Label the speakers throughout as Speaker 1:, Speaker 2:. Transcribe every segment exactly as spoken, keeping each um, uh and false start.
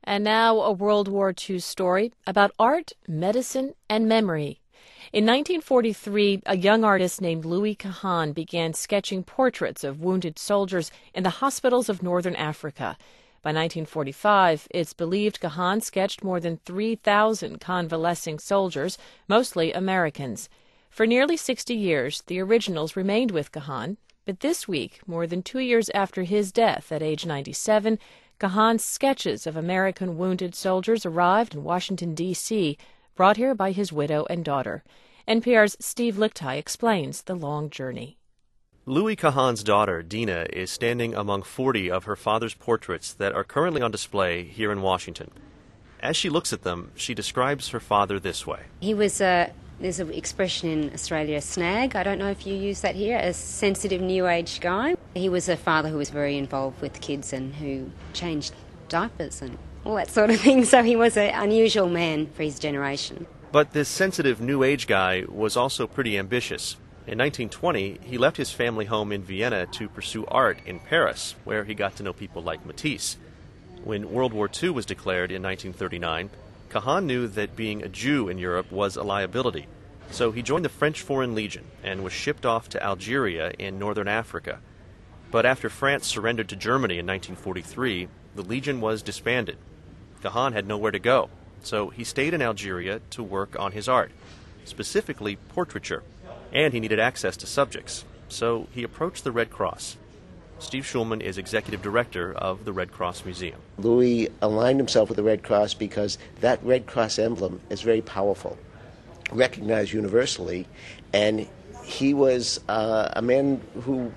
Speaker 1: And now a World War Two story about art, medicine, and memory. In nineteen forty-three, a young artist named Louis Kahan began sketching portraits of wounded soldiers in the hospitals of northern Africa. By nineteen forty-five, it's believed Kahan sketched more than three thousand convalescing soldiers, mostly Americans. For nearly sixty years, the originals remained with Kahan. But this week, more than two years after his death at age ninety-seven, Kahan's sketches of American wounded soldiers arrived in Washington, D C, brought here by his widow and daughter. N P R's Steve Lickteig explains the long journey.
Speaker 2: Louis Kahan's daughter, Dina, is standing among forty of her father's portraits that are currently on display here in Washington. As she looks at them, she describes her father this way.
Speaker 3: He was a, there's an expression in Australia, snag. I don't know if you use that here, a sensitive new age guy. He was a father who was very involved with kids and who changed diapers and all that sort of thing. So he was an unusual man for his generation.
Speaker 2: But this sensitive new age guy was also pretty ambitious. In nineteen twenty, he left his family home in Vienna to pursue art in Paris, where he got to know people like Matisse. When World War Two was declared in nineteen thirty-nine, Kahan knew that being a Jew in Europe was a liability. So he joined the French Foreign Legion and was shipped off to Algeria in northern Africa. But after France surrendered to Germany in nineteen forty-three, the Legion was disbanded. Kahan had nowhere to go, so he stayed in Algeria to work on his art, specifically portraiture. And he needed access to subjects, so he approached the Red Cross. Steve Schulman is executive director of the Red Cross Museum.
Speaker 4: Louis aligned himself with the Red Cross because that Red Cross emblem is very powerful, recognized universally, and he was uh, a man who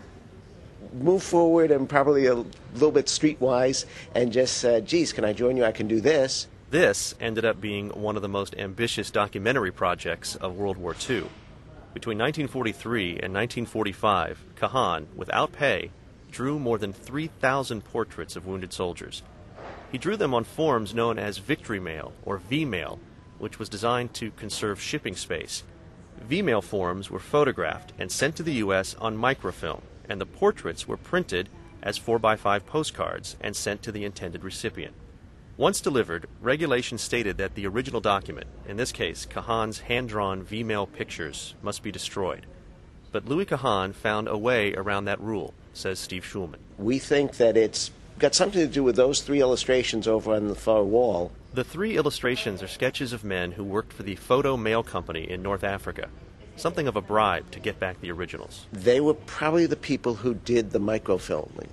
Speaker 4: moved forward and probably a little bit streetwise and just said, geez, can I join you? I can do this.
Speaker 2: This ended up being one of the most ambitious documentary projects of World War Two. Between nineteen forty-three and nineteen forty-five, Kahan, without pay, drew more than three thousand portraits of wounded soldiers. He drew them on forms known as Victory Mail, or V-Mail, which was designed to conserve shipping space. V-Mail forms were photographed and sent to the U S on microfilm, and the portraits were printed as four by five postcards and sent to the intended recipient. Once delivered, regulations stated that the original document, in this case Kahan's hand-drawn V-Mail pictures, must be destroyed. But Louis Kahan found a way around that rule, says Steve Schulman.
Speaker 4: We think that it's got something to do with those three illustrations over on the far wall.
Speaker 2: The three illustrations are sketches of men who worked for the Photo Mail Company in North Africa, something of a bribe to get back the originals.
Speaker 4: They were probably the people who did the microfilming.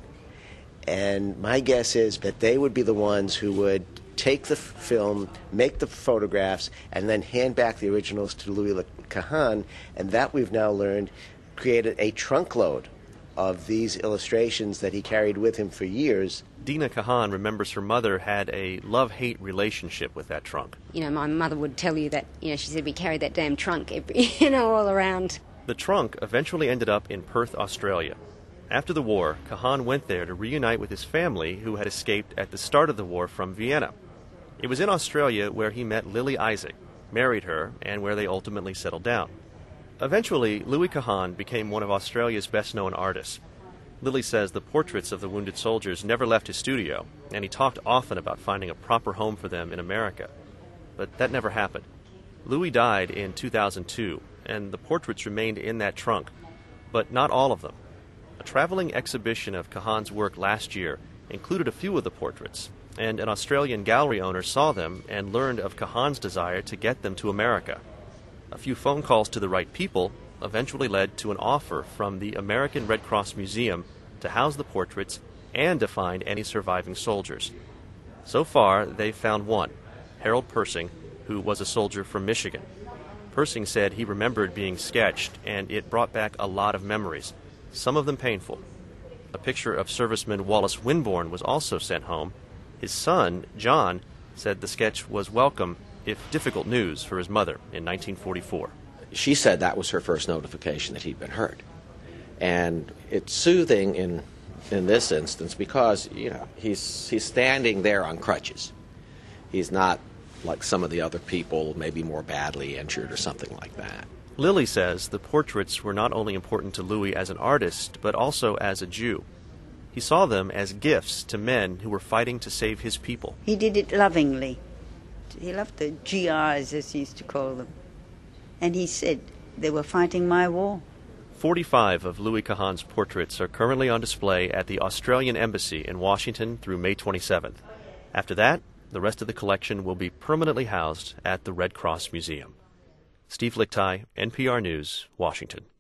Speaker 4: And my guess is that they would be the ones who would take the film, make the photographs, and then hand back the originals to Louis Kahan. And that, we've now learned, created a trunkload of these illustrations that he carried with him for years.
Speaker 2: Dina Kahan remembers her mother had a love-hate relationship with that trunk.
Speaker 3: You know, my mother would tell you that, you know, she said we carried that damn trunk, every, you know, all around.
Speaker 2: The trunk eventually ended up in Perth, Australia. After the war, Kahan went there to reunite with his family who had escaped at the start of the war from Vienna. It was in Australia where he met Lily Isaac, married her, and where they ultimately settled down. Eventually, Louis Kahan became one of Australia's best-known artists. Lily says the portraits of the wounded soldiers never left his studio, and he talked often about finding a proper home for them in America. But that never happened. Louis died in two thousand two, and the portraits remained in that trunk, but not all of them. A traveling exhibition of Kahan's work last year included a few of the portraits, and an Australian gallery owner saw them and learned of Kahan's desire to get them to America. A few phone calls to the right people eventually led to an offer from the American Red Cross Museum to house the portraits and to find any surviving soldiers. So far, they've found one, Harold Persing, who was a soldier from Michigan. Persing said he remembered being sketched, and it brought back a lot of memories, some of them painful. A picture of serviceman Wallace Winborn was also sent home. His son, John, said the sketch was welcome, if difficult news, for his mother in nineteen forty-four.
Speaker 5: She said that was her first notification that he'd been hurt. And it's soothing in in this instance because, you know, he's he's standing there on crutches. He's not like some of the other people, maybe more badly injured or something like that.
Speaker 2: Lily says the portraits were not only important to Louis as an artist, but also as a Jew. He saw them as gifts to men who were fighting to save his people.
Speaker 6: He did it lovingly. He loved the G Is, as he used to call them. And he said they were fighting my war.
Speaker 2: forty-five of Louis Kahan's portraits are currently on display at the Australian Embassy in Washington through May twenty-seventh. After that, the rest of the collection will be permanently housed at the Red Cross Museum. Steve Lickteig, N P R News, Washington.